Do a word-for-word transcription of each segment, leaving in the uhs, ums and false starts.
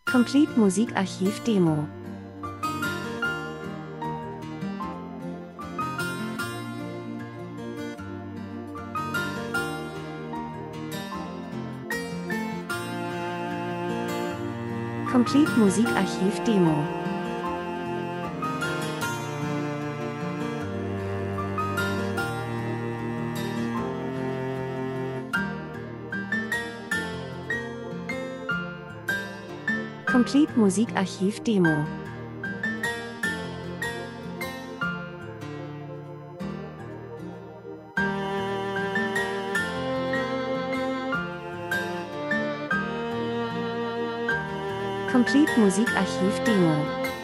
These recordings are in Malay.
Complete Musikarchiv Demo. Complete Musikarchiv Demo. Complete Musikarchiv Demo. Complete Musikarchiv Demo.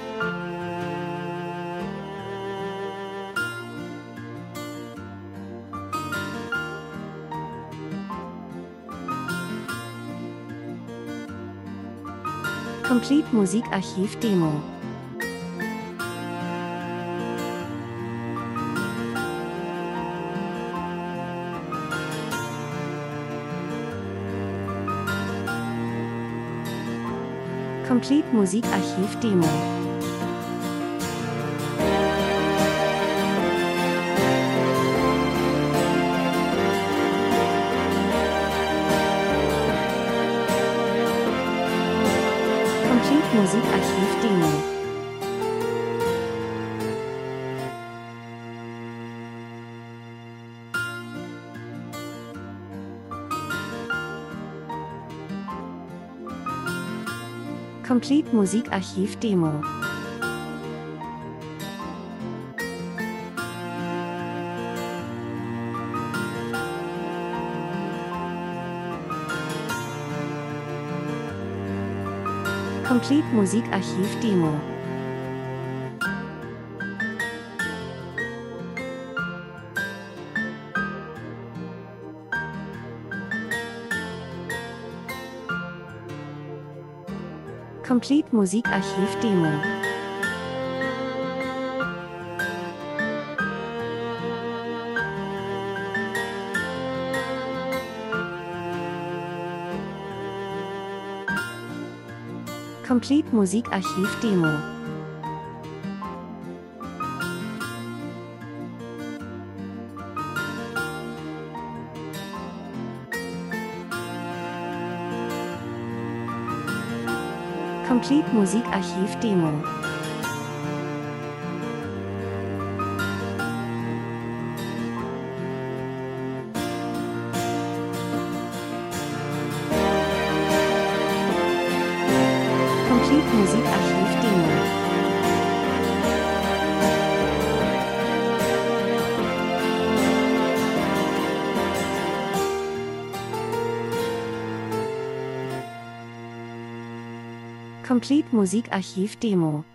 Complete Musikarchiv Demo. Complete Musikarchiv Demo. Complete Musikarchiv Demo. Complete Musikarchiv Demo. Complete Musikarchiv Demo. Complete Musikarchiv Demo. Complete Musikarchiv Demo. Complete Musikarchiv Demo. Complete Musikarchiv Demo. Complete Musikarchiv Demo.